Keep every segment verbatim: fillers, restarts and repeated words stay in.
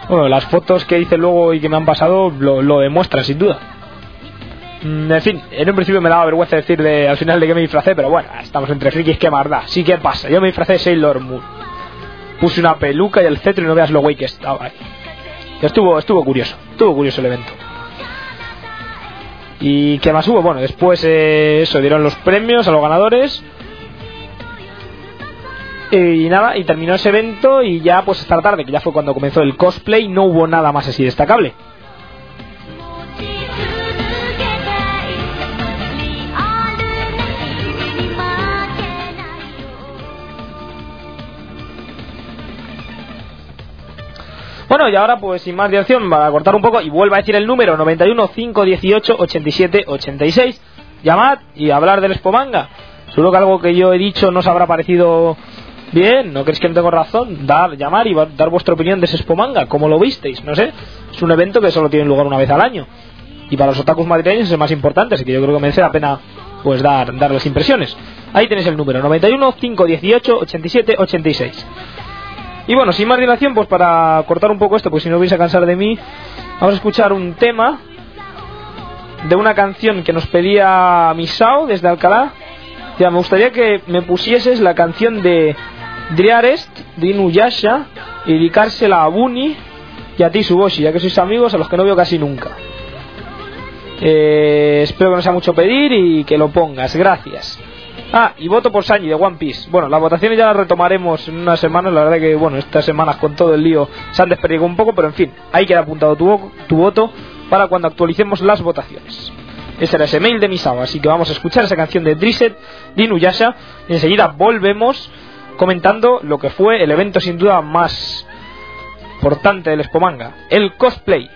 Bueno, las fotos que hice luego y que me han pasado lo, lo demuestran sin duda. Mm, en fin, en un principio me daba vergüenza decir de, al final de que me disfracé, pero bueno, estamos entre frikis, qué más da. Sí, ¿qué pasa? Yo me disfracé de Sailor Moon. Puse una peluca y el cetro y no veas lo güey que estaba ahí. Estuvo, estuvo curioso, estuvo curioso el evento. ¿Y qué más hubo? Bueno, después eh, eso, dieron los premios a los ganadores. Y nada, y terminó ese evento y ya pues esta tarde, que ya fue cuando comenzó el cosplay, no hubo nada más así destacable. Bueno, y ahora pues sin más dilación, para cortar un poco, y vuelvo a decir el número noventa y uno, cinco dieciocho, ochenta y siete, ochenta y seis. Llamad y hablar del Expomanga. Seguro que algo que yo he dicho no os habrá parecido bien, ¿no creéis que no tengo razón? Dar, llamar y dar vuestra opinión de ese Expomanga, ¿cómo lo visteis? No sé, es un evento que solo tiene lugar una vez al año. Y para los otakus madrileños es el más importante, así que yo creo que merece la pena pues dar, dar las impresiones. Ahí tenéis el número, noventa y uno, cinco dieciocho, ochenta y siete, ochenta y seis. Y bueno, sin más dilación, pues para cortar un poco esto, pues si no vais a cansar de mí, vamos a escuchar un tema de una canción que nos pedía Misao desde Alcalá. Ya, me gustaría que me pusieses la canción de Driarest, de Inuyasha, y dedicársela a Bunny y a ti, Suboshi, ya que sois amigos a los que no veo casi nunca. Eh, espero que no sea mucho pedir y que lo pongas, gracias. Ah, y voto por Sanji de One Piece. Bueno, las votaciones ya las retomaremos en unas semanas. La verdad que, bueno, estas semanas con todo el lío se han desperdigado un poco, pero en fin, ahí queda apuntado tu, tu voto para cuando actualicemos las votaciones. Ese era ese mail de Misawa, así que vamos a escuchar esa canción de Driset de Inuyasha y enseguida volvemos comentando lo que fue el evento sin duda más importante del Expomanga, el cosplay.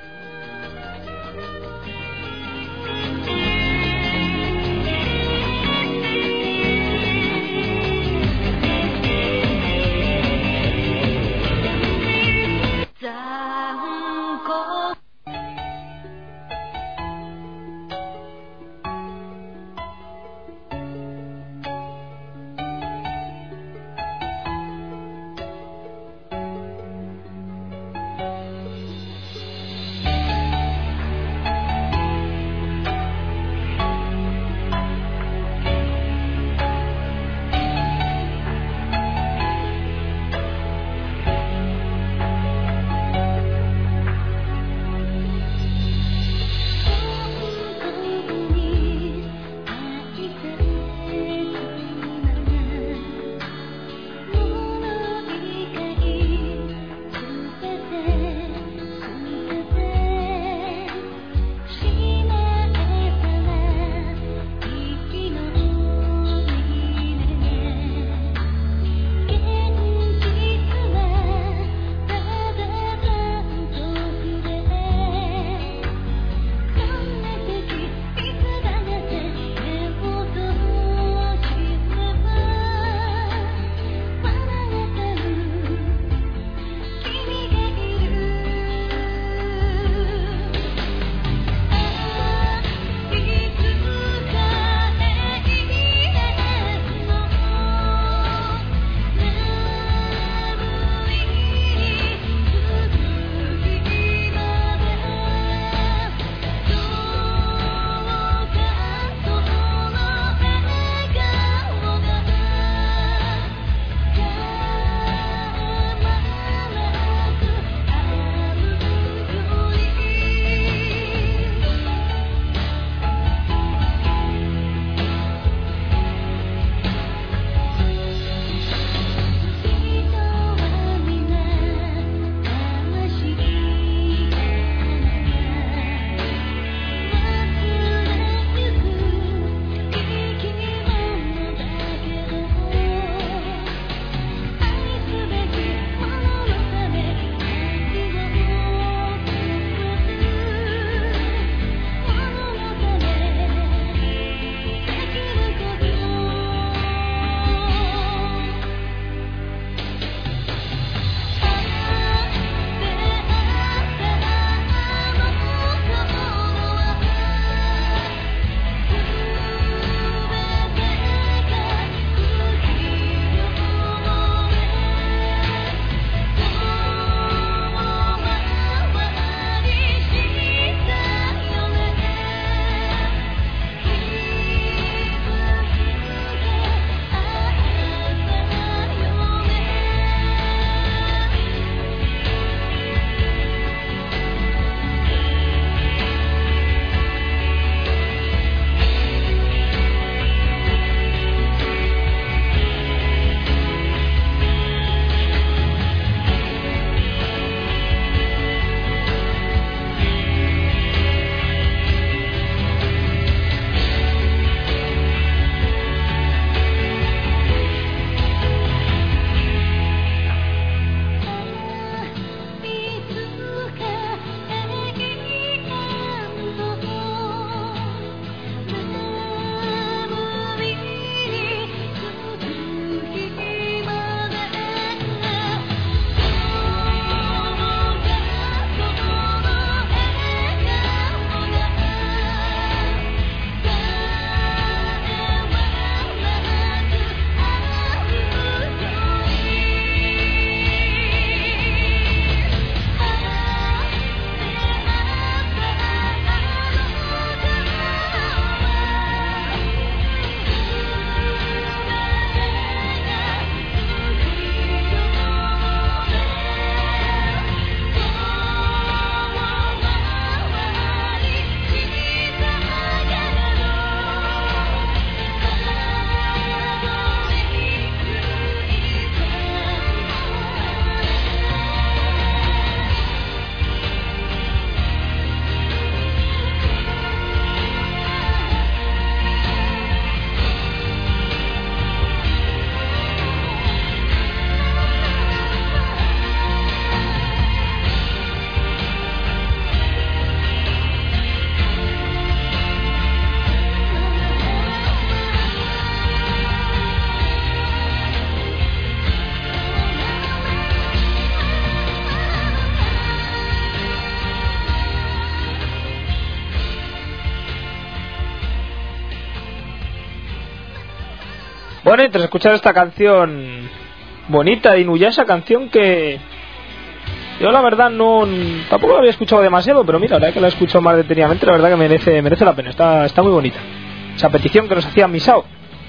Bueno, y tras escuchar esta canción bonita de Inuyasha, canción que yo la verdad no tampoco la había escuchado demasiado, pero mira, ahora que la he escuchado más detenidamente, la verdad que merece merece la pena, está, está muy bonita esa petición que nos hacía Misao.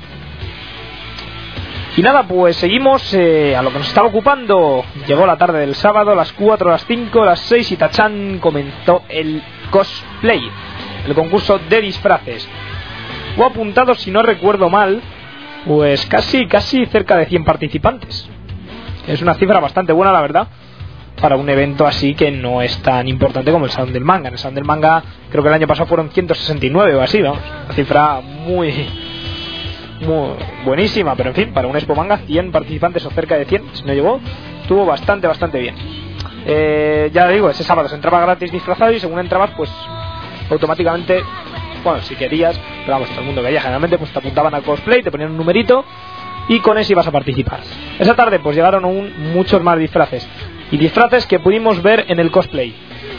Y nada, pues seguimos eh, a lo que nos estaba ocupando. Llegó la tarde del sábado, a las cuatro, a las cinco, a las seis y tachán, comenzó el cosplay, el concurso de disfraces. Hubo apuntados, si no recuerdo mal, pues casi, casi cerca de cien participantes. Es una cifra bastante buena, la verdad, para un evento así que no es tan importante como el Salón del Manga. En el Salón del Manga creo que el año pasado fueron ciento sesenta y nueve o así, vamos, una cifra muy, muy buenísima, pero en fin, para un Expo Manga, cien participantes o cerca de cien, si no llegó, estuvo bastante, bastante bien. Eh, ya digo, ese sábado se entraba gratis disfrazado y según entrabas, pues automáticamente, bueno, si querías, pero vamos, todo el mundo que haya, generalmente pues te apuntaban al cosplay, te ponían un numerito y con eso ibas a participar. Esa tarde pues llegaron aún muchos más disfraces y disfraces que pudimos ver en el cosplay.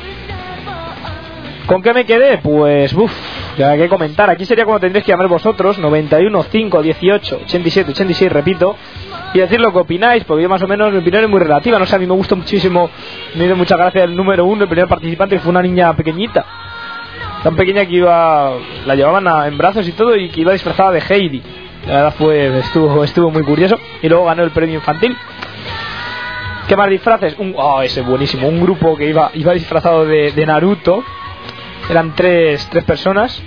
¿Con qué me quedé? Pues uff, ya hay que comentar. Aquí sería cuando tendréis que llamar vosotros, noventa y uno, cinco, dieciocho, ochenta y siete, ochenta y seis, repito, y decir lo que opináis, porque yo más o menos mi opinión es muy relativa, no sé, a mí me gusta muchísimo, me dio mucha gracia el número uno, el primer participante, que fue una niña pequeñita, tan pequeña que iba, la llevaban a, en brazos y todo, y que iba disfrazada de Heidi. La verdad fue, estuvo, estuvo muy curioso, y luego ganó el premio infantil. ¿Qué más disfraces? Un, oh, ese buenísimo, un grupo que iba, iba disfrazado de, de Naruto. Eran tres, tres personas,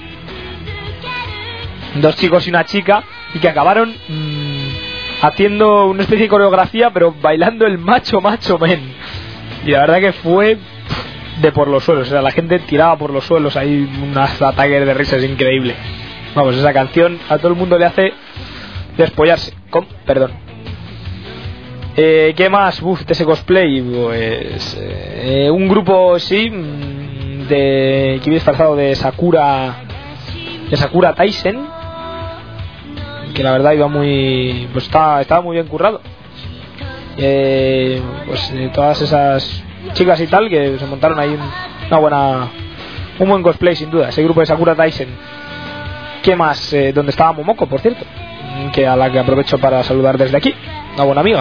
dos chicos y una chica, y que acabaron mmm, haciendo una especie de coreografía, pero bailando el macho macho men. Y la verdad que fue de por los suelos, o sea, la gente tiraba por los suelos, hay unos ataques de risas increíbles. Vamos, esa canción a todo el mundo le hace despollarse. Con, perdón. Eh, ¿Qué más? Uf, de ese cosplay, pues eh, un grupo, sí, de que iba disfrazado de Sakura, de Sakura Taisen, que la verdad iba muy, pues estaba, estaba muy bien currado. Eh, pues eh, todas esas chicas y tal que se montaron ahí un, una buena, un buen cosplay sin duda. Ese grupo de Sakura Taisen. ¿Qué más? Eh, donde estaba Momoko, por cierto, que a la que aprovecho para saludar desde aquí, una buena amiga.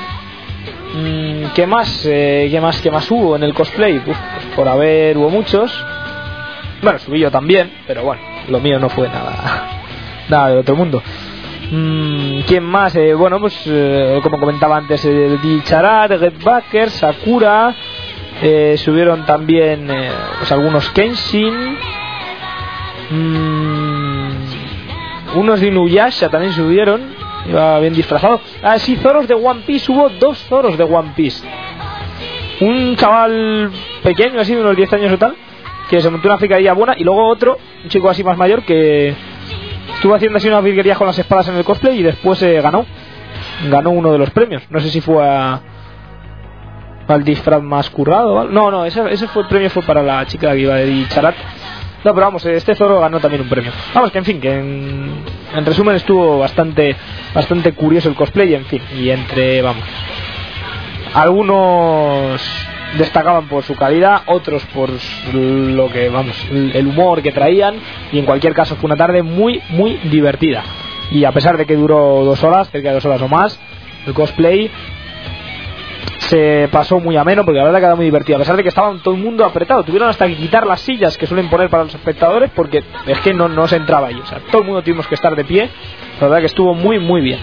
¿Qué más? Eh, ¿Qué más? ¿Qué más hubo en el cosplay? Uf, pues por haber hubo muchos. Bueno, subí yo también, pero bueno, lo mío no fue nada, nada del otro mundo. Mm, ¿Quién más? Eh, bueno, pues eh, como comentaba antes, el Di Charat, Get Backer, Sakura. Eh, subieron también eh, pues algunos Kenshin. Mm, unos de Inuyasha también subieron. Iba bien disfrazado. Ah, sí, Zoros de One Piece. Hubo dos Zoros de One Piece. Un chaval pequeño, así de unos diez años o tal, que se montó una fricaría buena. Y luego otro, un chico así más mayor, que estuvo haciendo así una virguería con las espadas en el cosplay. Y después eh, ganó Ganó uno de los premios. No sé si fue a, al disfraz más currado. No, no, ese, ese fue el premio fue para la chica que iba de Charat. No, pero vamos, este Zoro ganó también un premio. Vamos, que en fin, que en, en resumen estuvo bastante bastante curioso el cosplay, en fin. Y entre, vamos, algunos destacaban por su calidad, otros por lo que, vamos, el, el humor que traían. Y en cualquier caso fue una tarde muy, muy divertida. Y a pesar de que duró dos horas, cerca de dos horas o más, el cosplay se pasó muy ameno, porque la verdad quedó muy divertido. A pesar de que estaban todo el mundo apretado, tuvieron hasta que quitar las sillas que suelen poner para los espectadores, porque es que no, no se entraba ahí. O sea, todo el mundo tuvimos que estar de pie. La verdad que estuvo muy muy bien.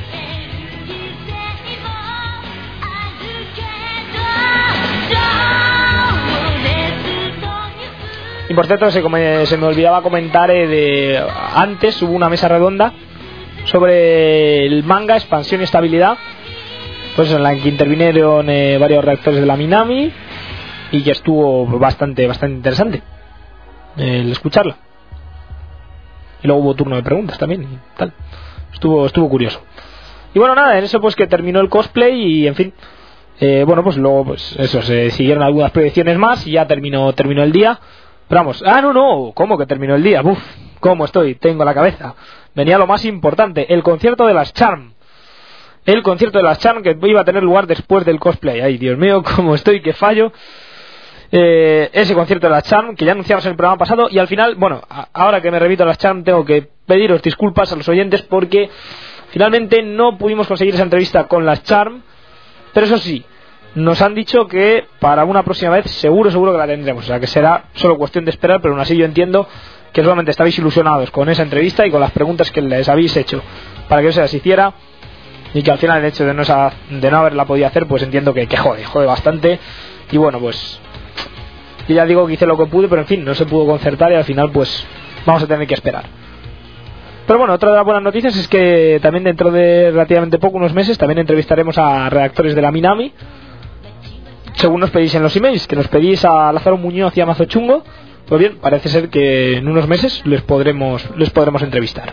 Y por cierto, se, come, se me olvidaba comentar eh, de antes hubo una mesa redonda sobre el manga, expansión y estabilidad, pues en la que intervinieron eh, varios redactores de la Minami, y que estuvo bastante bastante interesante eh, el escucharla. Y luego hubo turno de preguntas también y tal. Estuvo estuvo curioso. Y bueno, nada, en eso pues que terminó el cosplay y en fin, eh, bueno, pues luego pues eso, se siguieron algunas proyecciones más y ya terminó terminó el día. Pero vamos, ah no, no, ¿cómo que terminó el día? Uf, ¿cómo estoy? Tengo la cabeza. Venía lo más importante, el concierto de las Charm. El concierto de las Charm que iba a tener lugar después del cosplay. Ay, Dios mío, cómo estoy, que fallo. Eh, ese concierto de las Charm que ya anunciamos en el programa pasado. Y al final, bueno, a- ahora que me remito a las Charm, tengo que pediros disculpas a los oyentes porque Finalmente no pudimos conseguir esa entrevista con las Charm, pero eso sí, nos han dicho que para una próxima vez seguro, seguro que la tendremos. O sea que será solo cuestión de esperar, pero aún así yo entiendo que solamente estabais ilusionados con esa entrevista y con las preguntas que les habéis hecho para que se las hiciera, y que al final el hecho de no, esa, de no haberla podido hacer, pues entiendo que, que jode, jode bastante. Y bueno, pues yo ya digo que hice lo que pude, pero en fin, no se pudo concertar y al final pues vamos a tener que esperar. Pero bueno, otra de las buenas noticias es que también dentro de relativamente poco, unos meses, también entrevistaremos a redactores de la Minami, según nos pedís en los emails, que nos pedís a Lázaro Muñoz y a Mazo Chungo. Pues bien, parece ser que en unos meses les podremos, les podremos entrevistar.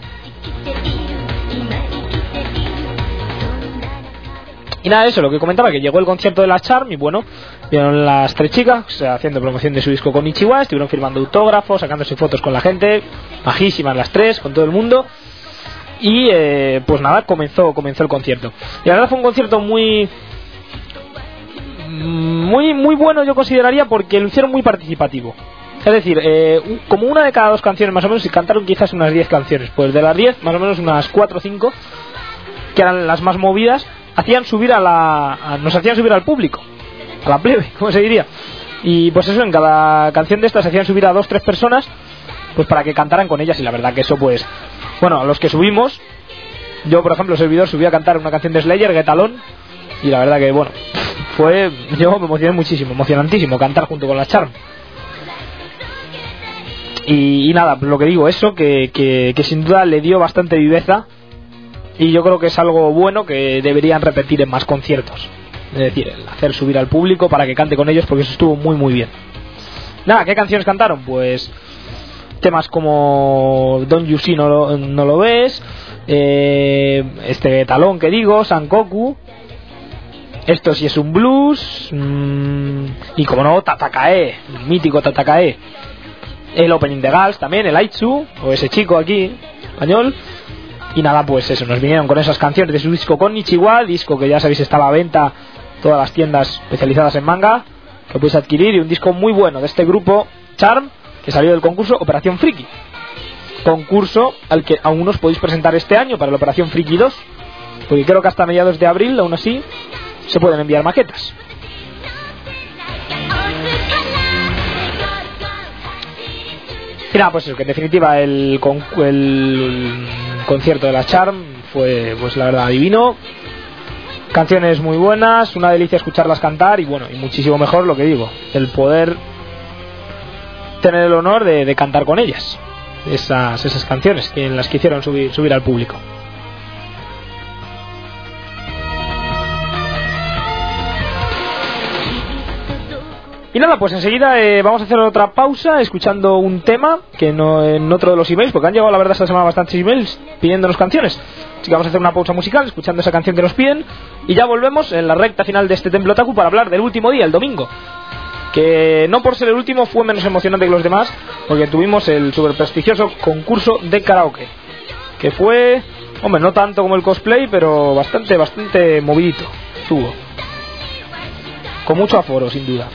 Y nada, eso, lo que comentaba, que llegó el concierto de las Charm y bueno, vieron las tres chicas, o sea, haciendo promoción de su disco con Ichiwa, estuvieron firmando autógrafos, sacándose fotos con la gente, majísimas las tres, con todo el mundo. Y eh, pues nada, comenzó, comenzó el concierto. Y la verdad fue un concierto muy... Muy, muy bueno, yo consideraría, porque lo hicieron muy participativo. Es decir, eh, como una de cada dos canciones más o menos, y cantaron quizás unas diez canciones. Pues de las diez, más o menos unas cuatro o cinco, que eran las más movidas, hacían subir a la a, nos hacían subir al público, a la plebe, como se diría. Y pues eso, en cada canción de estas hacían subir a dos, tres personas, pues para que cantaran con ellas. Y la verdad que eso, pues, bueno, a los que subimos, yo por ejemplo, servidor, subí a cantar una canción de Slayer, Get Alone, y la verdad que, bueno, fue, yo me emocioné muchísimo, emocionantísimo cantar junto con las Charm. Y, y nada, lo que digo, eso, que, que, que sin duda le dio bastante viveza. Y yo creo que es algo bueno que deberían repetir en más conciertos. Es decir, el hacer subir al público para que cante con ellos, porque eso estuvo muy muy bien. Nada, ¿qué canciones cantaron? Pues temas como Don't You See, no lo, no lo ves, eh, este talón que digo, Sankoku, esto sí es un blues, mmm, y como no, Tatakae, el mítico Tatakae, el opening de Gals también, el Aitsu, o ese chico aquí, español. Y nada, pues eso, nos vinieron con esas canciones de su disco con Ichiwa, disco que ya sabéis estaba a venta en todas las tiendas especializadas en manga, que podéis adquirir, y un disco muy bueno de este grupo Charm, que salió del concurso Operación Friki, concurso al que aún os podéis presentar este año para la Operación Friki dos, porque creo que hasta mediados de abril, aún así, se pueden enviar maquetas. Y nada, pues eso, que en definitiva el, el, el concierto de la Charm fue, pues la verdad, divino. Canciones muy buenas, una delicia escucharlas cantar, y bueno, y muchísimo mejor, lo que digo, el poder tener el honor de, de cantar con ellas esas, esas canciones que en las que hicieron subir, subir al público. Y nada, pues enseguida eh, vamos a hacer otra pausa escuchando un tema que no en otro de los emails, porque han llegado la verdad esta semana bastantes emails pidiéndonos canciones. Así que vamos a hacer una pausa musical escuchando esa canción que nos piden, y ya volvemos en la recta final de este Templo Otaku para hablar del último día, el domingo, que no por ser el último fue menos emocionante que los demás, porque tuvimos el super prestigioso concurso de karaoke, que fue, hombre, no tanto como el cosplay, pero bastante, bastante movidito estuvo, con mucho aforo sin duda.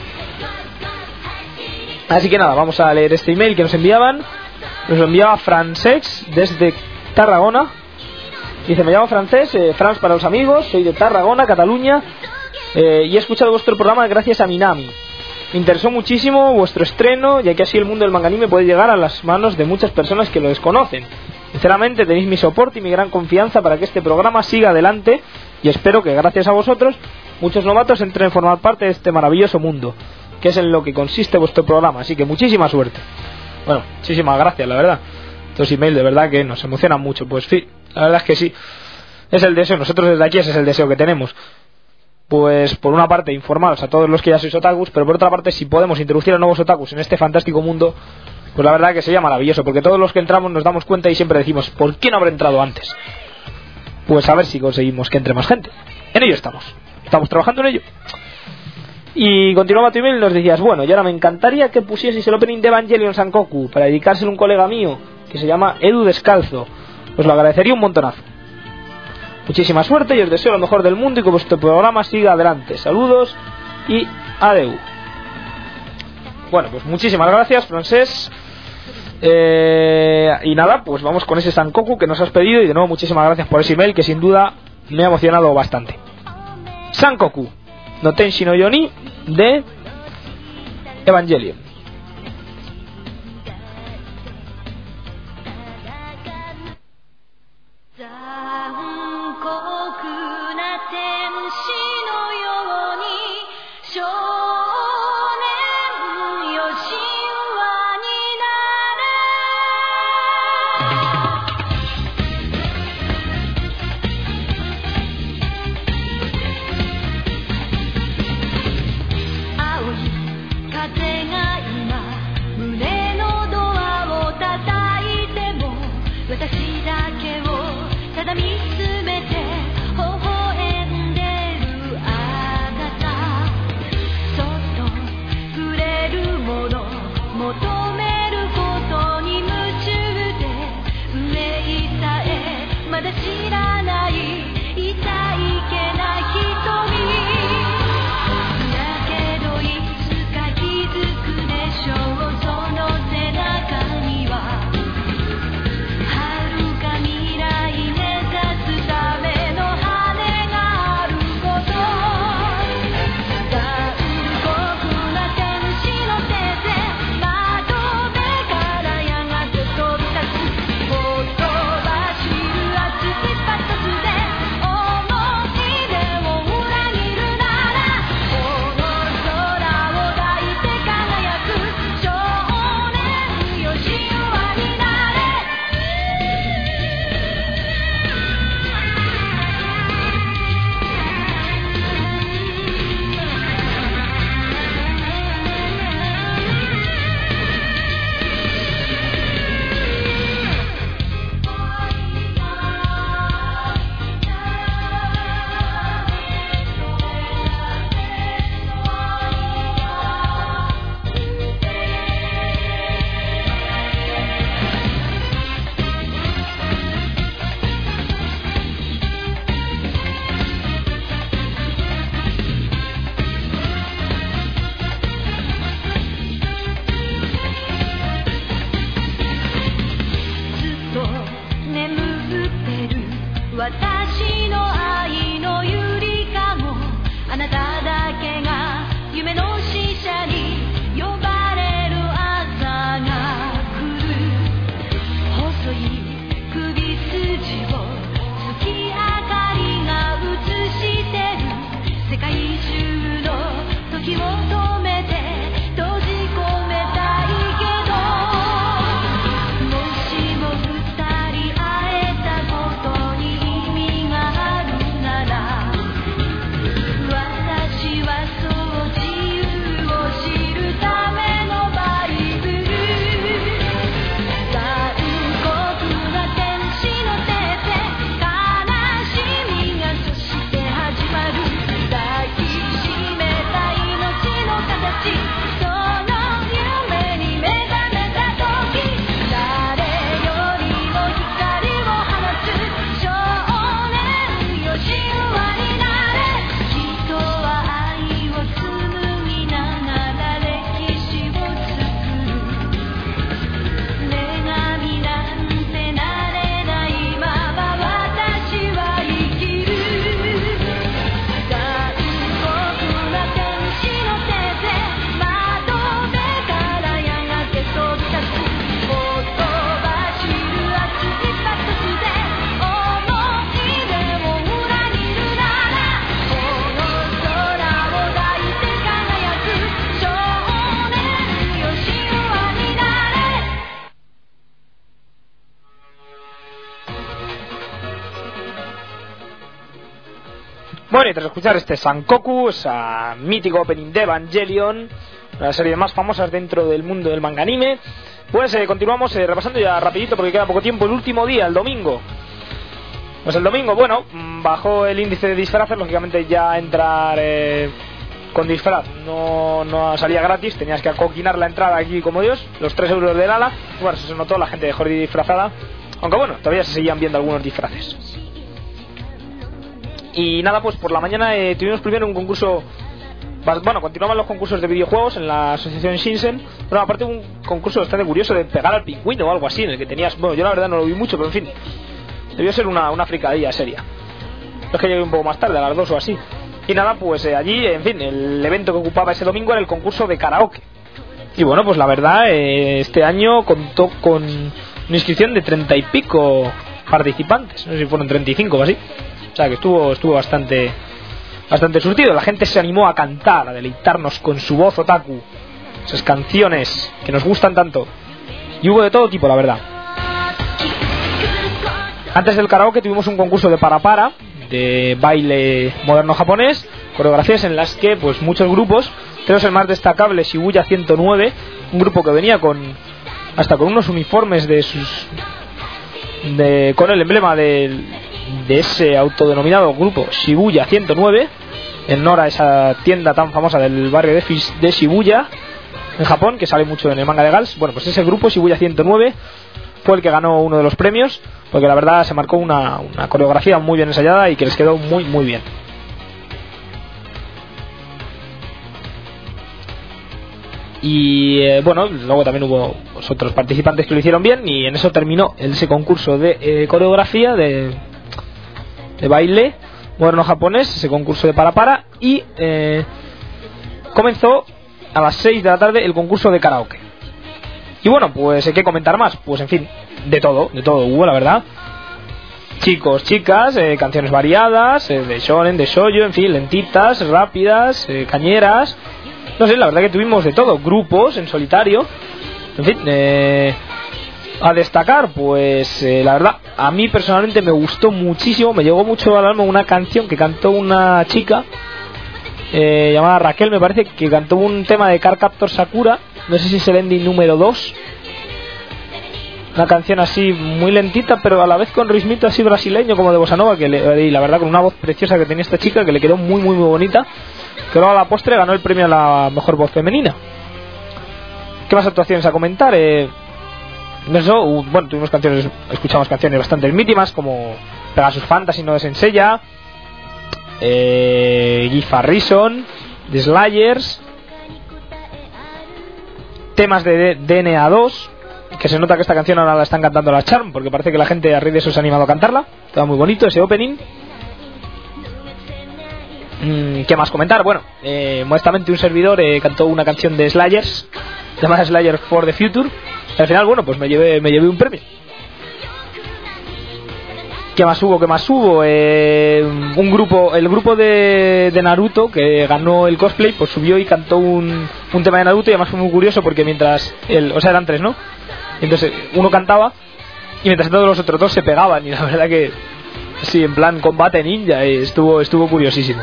Así que nada, vamos a leer este email que nos enviaban. Nos lo enviaba Francex desde Tarragona. Dice: me llamo Francés, eh, Franz para los amigos, soy de Tarragona, Cataluña, eh, y he escuchado vuestro programa gracias a Minami. Me interesó muchísimo vuestro estreno, ya que así el mundo del manga anime puede llegar a las manos de muchas personas que lo desconocen. Sinceramente tenéis mi soporte y mi gran confianza para que este programa siga adelante, y espero que gracias a vosotros muchos novatos entren a formar parte de este maravilloso mundo, que es en lo que consiste vuestro programa. Así que muchísima suerte. Bueno, muchísimas gracias, la verdad. Estos emails de verdad que nos emocionan mucho. Pues sí, la verdad es que sí, es el deseo, nosotros desde aquí ese es el deseo que tenemos. Pues por una parte informaros a todos los que ya sois otakus, pero por otra parte, si podemos introducir a nuevos otakus en este fantástico mundo, pues la verdad que sería maravilloso, porque todos los que entramos nos damos cuenta y siempre decimos: ¿por qué no habré entrado antes? Pues a ver si conseguimos que entre más gente. En ello estamos, estamos trabajando en ello. Y continuaba tu email y nos decías: bueno, y ahora me encantaría que pusieseis el opening de Evangelion Sankoku para dedicárselo a un colega mío que se llama Edu Descalzo. Os lo agradecería un montonazo. Muchísima suerte y os deseo lo mejor del mundo y que vuestro programa siga adelante. Saludos y adeu. Bueno, pues muchísimas gracias, Francés. Eh, y nada, pues vamos con ese Sankoku que nos has pedido, y de nuevo muchísimas gracias por ese email que sin duda me ha emocionado bastante. Sankoku no Tenshi no Yoni de Evangelion. Bueno, y tras escuchar este Sankoku, esa mítico opening de Evangelion, una de las series más famosas dentro del mundo del manga anime, pues eh, continuamos eh, repasando ya rapidito porque queda poco tiempo, el último día, el domingo. Pues el domingo, bueno, bajó el índice de disfraces, lógicamente ya entrar eh, con disfraz no, no salía gratis, tenías que acoquinar la entrada aquí como Dios, los tres euros del ala, bueno, eso se notó, la gente dejó de ir disfrazada, aunque bueno, todavía se seguían viendo algunos disfraces. Y nada, pues por la mañana eh, tuvimos primero un concurso bueno, continuaban los concursos de videojuegos en la asociación Shinsen, pero aparte un concurso bastante curioso de pegar al pingüino o algo así, en el que tenías, bueno, yo la verdad no lo vi mucho, pero en fin, debió ser una, una fricadilla seria. Es que llegué un poco más tarde, a las dos o así. Y nada, pues eh, allí, en fin, el evento que ocupaba ese domingo era el concurso de karaoke. Y bueno, pues la verdad, eh, este año contó con una inscripción de treinta y pico participantes, no sé si fueron treinta y cinco o así. O sea que estuvo, estuvo bastante... bastante surtido. La gente se animó a cantar, a deleitarnos con su voz otaku, esas canciones que nos gustan tanto, y hubo de todo tipo, la verdad. Antes del karaoke tuvimos un concurso de para para, de baile moderno japonés, coreografías en las que pues muchos grupos, tenemos el más destacable Shibuya ciento nueve, un grupo que venía con hasta con unos uniformes de sus de con el emblema de, de ese autodenominado grupo Shibuya ciento nueve, en honor a esa tienda tan famosa del barrio de, de Shibuya en Japón, que sale mucho en el manga de Gals. Bueno, pues ese grupo Shibuya ciento nueve fue el que ganó uno de los premios, porque la verdad se marcó una, una coreografía muy bien ensayada y que les quedó muy muy bien. Y eh, bueno, luego también hubo pues, otros participantes que lo hicieron bien, y en eso terminó ese concurso de eh, coreografía de, de baile moderno japonés, ese concurso de para para, y eh, comenzó a las seis de la tarde el concurso de karaoke. Y bueno, pues hay que comentar más, pues en fin, de todo, de todo hubo, la verdad. Chicos, chicas, eh, canciones variadas, eh, de shonen, de shoujo, en fin, lentitas, rápidas, eh, cañeras. No sé, la verdad que tuvimos de todo, grupos en solitario, en fin, eh, a destacar, pues eh, la verdad, a mí personalmente me gustó muchísimo, me llegó mucho al alma una canción que cantó una chica eh, llamada Raquel, me parece, que cantó un tema de Cardcaptor Sakura, no sé si es el ending número dos, una canción así muy lentita, pero a la vez con ritmito así brasileño como de bossa nova, que le, y la verdad con una voz preciosa que tenía esta chica, que le quedó muy muy muy bonita, que luego a la postre ganó el premio a la mejor voz femenina. ¿Qué más actuaciones a comentar? Eh, eso, bueno, tuvimos canciones, escuchamos canciones bastante mítimas como Pegasus Fantasy no de Senseiya, eh, Gifa Reason, The Slayers, temas de D N A dos, que se nota que esta canción ahora la están cantando la Charm, porque parece que la gente a raíz de eso se ha animado a cantarla. Estaba muy bonito ese opening. Mm, ¿Qué más comentar? Bueno, eh, modestamente un servidor eh, cantó una canción de Slayers llamada Slayer for the Future. Al final, bueno, pues me llevé, me llevé un premio. ¿Qué más hubo? ¿Qué más hubo? Eh, un grupo, el grupo de, de Naruto que ganó el cosplay, pues subió y cantó un, un tema de Naruto, y además fue muy curioso porque mientras, el, o sea, eran tres, ¿no? Entonces uno cantaba y mientras todos los otros dos se pegaban, y la verdad que sí, en plan combate ninja, y estuvo, estuvo curiosísimo.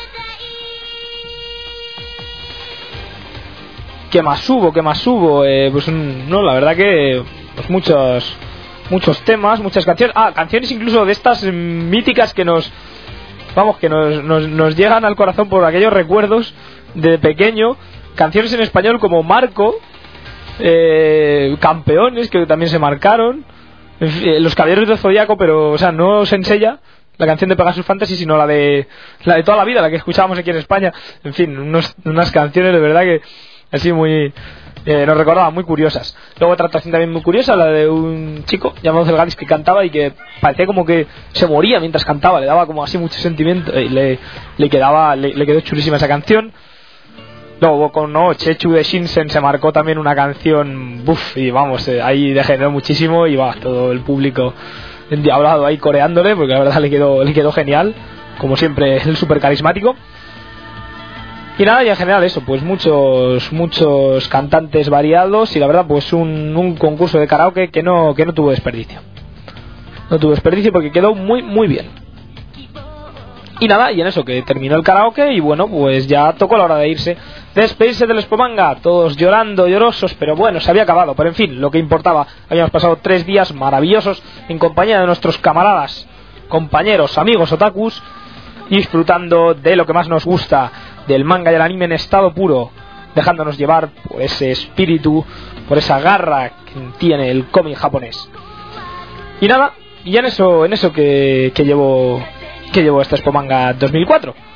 ¿Qué más hubo? ¿Qué más hubo? Eh, pues no, la verdad que pues muchos muchos temas, muchas canciones, ah, canciones incluso de estas míticas que nos, vamos, que nos, nos, nos llegan al corazón por aquellos recuerdos de pequeño, canciones en español como Marco, eh, Campeones, que también se marcaron, Los Caballeros del Zodiaco, pero, o sea, no Senseiya, la canción de Pegasus Fantasy, sino la de la de toda la vida, la que escuchábamos aquí en España. En fin, unos, unas canciones de verdad que así muy eh, nos recordaban, muy curiosas. Luego otra actuación también muy curiosa, la de un chico llamado Zelgadis, que cantaba y que parecía como que se moría mientras cantaba, le daba como así mucho sentimiento, y le, le quedaba le, le quedó chulísima esa canción. Luego con no, Chechu de Shinsen se marcó también una canción, buf, y vamos, eh, ahí degeneró muchísimo, y va, todo el público endiablado ahí coreándole, porque la verdad le quedó, le quedó genial, como siempre, el súper carismático. Y nada, y en general eso, pues muchos muchos cantantes variados, y la verdad pues un, un concurso de karaoke que no que no tuvo desperdicio. No tuvo desperdicio porque quedó muy muy bien. Y nada, y en eso que terminó el karaoke, y bueno, pues ya tocó la hora de irse, de despedirse del Expomanga, todos llorando, llorosos, pero bueno, se había acabado, pero en fin, lo que importaba, habíamos pasado tres días maravillosos en compañía de nuestros camaradas, compañeros, amigos otakus, disfrutando de lo que más nos gusta, del manga y el anime en estado puro, dejándonos llevar por ese espíritu, por esa garra que tiene el cómic japonés. Y nada, y ya en eso, en eso que, que llevo que llevo este Expomanga dos mil cuatro.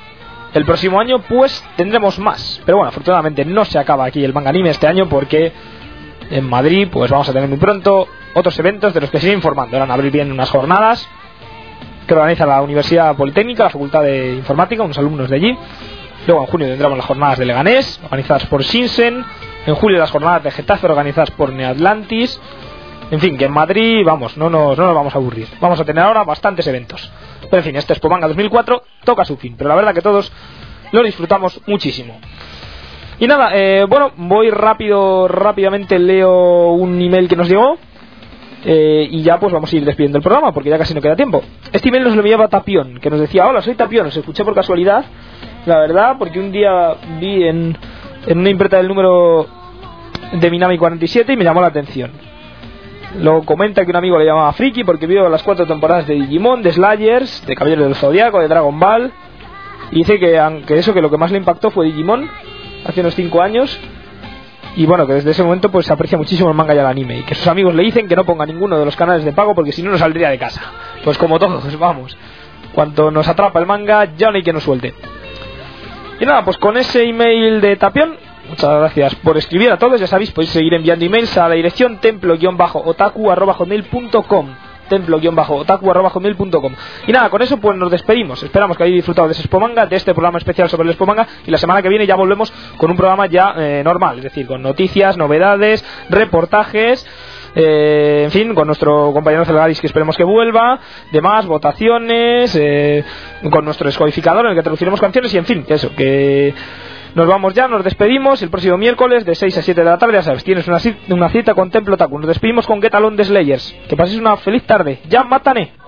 el próximo año pues tendremos más. Pero bueno, afortunadamente no se acaba aquí el manga anime este año, porque en Madrid pues vamos a tener muy pronto otros eventos de los que sigue informando. Ahora en abril vienen unas jornadas que organiza la Universidad Politécnica, la Facultad de Informática, unos alumnos de allí. Luego en junio tendremos las jornadas de Leganés, organizadas por Shinsen. En julio las jornadas de Getafe, organizadas por Neatlantis. En fin, que en Madrid, vamos, no nos, no nos vamos a aburrir. Vamos a tener ahora bastantes eventos. Pero en fin, este Expo Manga dos mil cuatro toca su fin, pero la verdad que todos lo disfrutamos muchísimo. Y nada, eh, bueno, voy rápido, rápidamente leo un email que nos llegó. Eh, y ya pues vamos a ir despidiendo el programa, porque ya casi no queda tiempo. Este email nos lo enviaba Tapión, que nos decía: hola, soy Tapión, os escuché por casualidad, la verdad, porque un día vi en, en una imprenta del número de Minami cuarenta y siete y me llamó la atención. Luego comenta que un amigo le llamaba Friki porque vio las cuatro temporadas de Digimon, de Slayers, de Caballeros del Zodiaco, de Dragon Ball, y dice que, que eso, que lo que más le impactó fue Digimon hace unos cinco años. Y bueno, que desde ese momento pues se aprecia muchísimo el manga y el anime, y que sus amigos le dicen que no ponga ninguno de los canales de pago porque si no, no saldría de casa. Pues como todos, vamos, cuanto nos atrapa el manga ya no hay que nos suelte. Y nada, pues con ese email de Tapión, muchas gracias por escribir a todos. Ya sabéis, podéis seguir enviando emails a la dirección templo-otaku arroba hotmail punto com, templo-otaku arroba hotmail punto com. Y nada, con eso pues nos despedimos. Esperamos que hayáis disfrutado de ese Expo Manga, de este programa especial sobre el Expo Manga, y la semana que viene ya volvemos con un programa ya eh, normal, es decir, con noticias, novedades, reportajes, eh, en fin, con nuestro compañero Celgaris, que esperemos que vuelva, demás, votaciones, eh, con nuestro descodificador en el que traduciremos canciones, y en fin, eso, que nos vamos ya, nos despedimos. El próximo miércoles de seis a siete de la tarde, ya sabes, tienes una cita, una cita con Templo Otaku. Nos despedimos con Get Along de Slayers. Que paséis una feliz tarde. Ya, mátane.